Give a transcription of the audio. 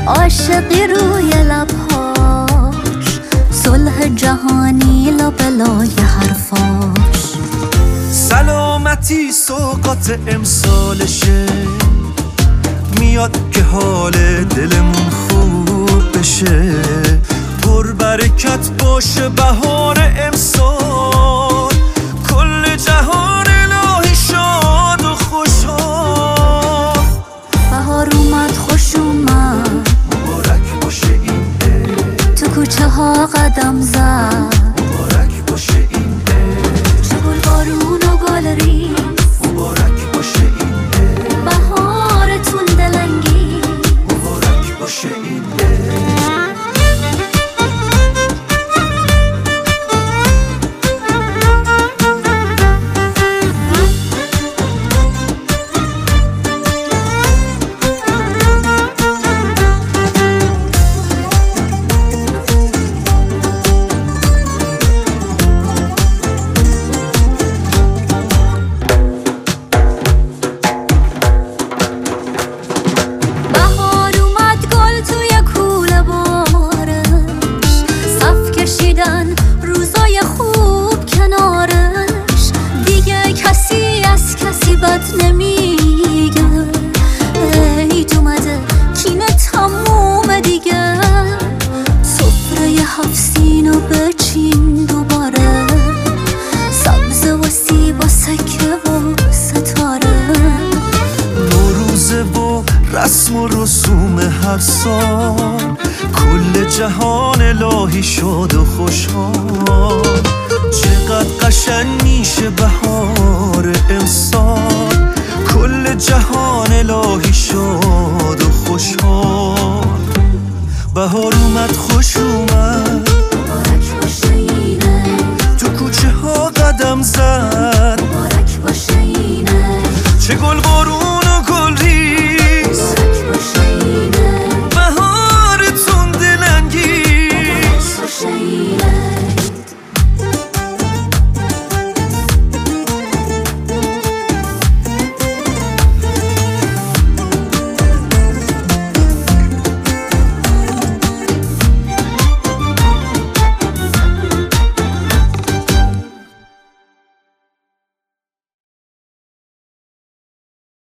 عاشقی روی لبهاش، صلح جهانی لابلای حرفاش. سلامتی سوقات امسالشه، میاد که حال دلمون خوب بشه. پر برکت باشه بهار امسال، کل جهان الهی شاد و خوشحال. بهار اومد خوش اومد، مبارک باشه این عید. تو کوچه ها قدم زد، مبارک باشه این عید. چه گل بارون و گل ریز، مبارک باشه این عید. بهارتون دلنگیز، مبارک باشه این عید. روزای خوب کنارش، دیگه کسی از کسی بد نمیگه. عید اومده کینه تموم دیگه، سفره 7 سینو بچین دوباره، سبز و سیب و سکه و ستاره. نوروزه و رسم و رسوم هر سال، کل جهان الهی شاد و خوشحال. چقدر قشنگ میشه بهار امسال، کل جهان الهی شاد و خوشحال. بهار اومد خوش اومد، مبارک باشه این عید. تو کوچه ها قدم زد، مبارک باشه این عید. چه گل بارون